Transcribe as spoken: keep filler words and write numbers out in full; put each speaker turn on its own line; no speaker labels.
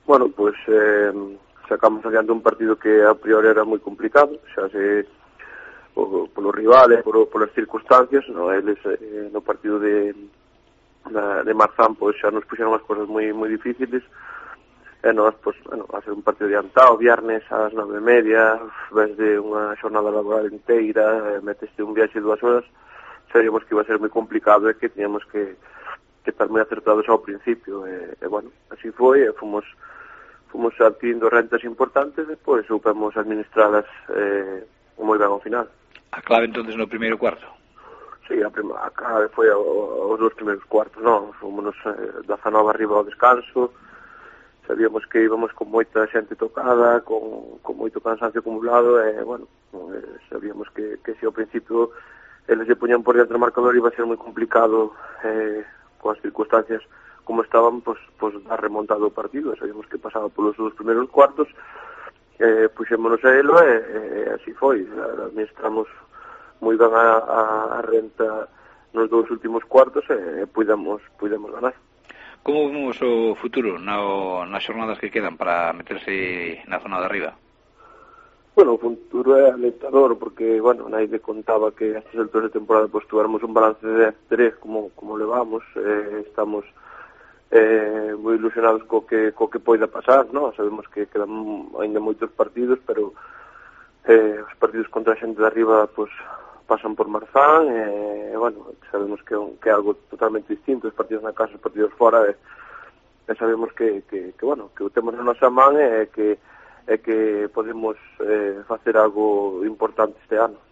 Bueno, pois eh, sacamos adiante un partido que a priori era moi complicado, xa se o, polos rivales, por, polas circunstancias, no, eles eh, no partido de na, de Marzán pois xa nos puxeron as cosas moi moi difíciles. E nós, pois, bueno, a ser un partido adiantado, viernes ás nove e media, ves de unha xornada laboral inteira, meteste un viaxe de dúas horas, sabíamos que iba a ser moi complicado e que teníamos que, que estar moi acertados ao principio. E, e bueno, así foi, e fomos, fomos adquirindo rentas importantes, e depois soupemos administralas eh, moi ben ao final.
A clave entonces no primeiro cuarto?
Sí, a, prima, a clave foi aos dous primeiros cuartos, non? Fomos eh, dezanove arriba ao descanso, sabíamos que íbamos con moita xente tocada, con, con moito cansancio acumulado, e, bueno, eh, sabíamos que, que se ao principio eles se poñan por dentro do marcador iba a ser moi complicado, eh, coas circunstancias como estaban, pois, pois dar remontado o partido. Sabíamos que pasaba polos dous primeiros cuartos, eh, puxémonos a elo, e, e así foi. Administramos moi ben a, a, a renta nos dous últimos cuartos, e, e puidemos, puidemos ganar.
Como vemos o futuro no, nas xornadas que quedan para meterse na zona de arriba?
Bueno, o futuro é alentador, porque, bueno, naide contaba que a estas alturas de temporada pues, tuéramos un balance de dez tres como, como levamos, eh, estamos eh, moi ilusionados co que, co que poida pasar, ¿no? Sabemos que quedan ainda moitos partidos, pero eh, os partidos contra a xente de arriba, pues, pasan por Marzán, e, bueno, sabemos que, que é algo totalmente distinto, os partidos na casa, os partidos fora, e, e sabemos que, que, que, bueno, que o temos na nosa man, e que, e que podemos eh, facer algo importante este ano.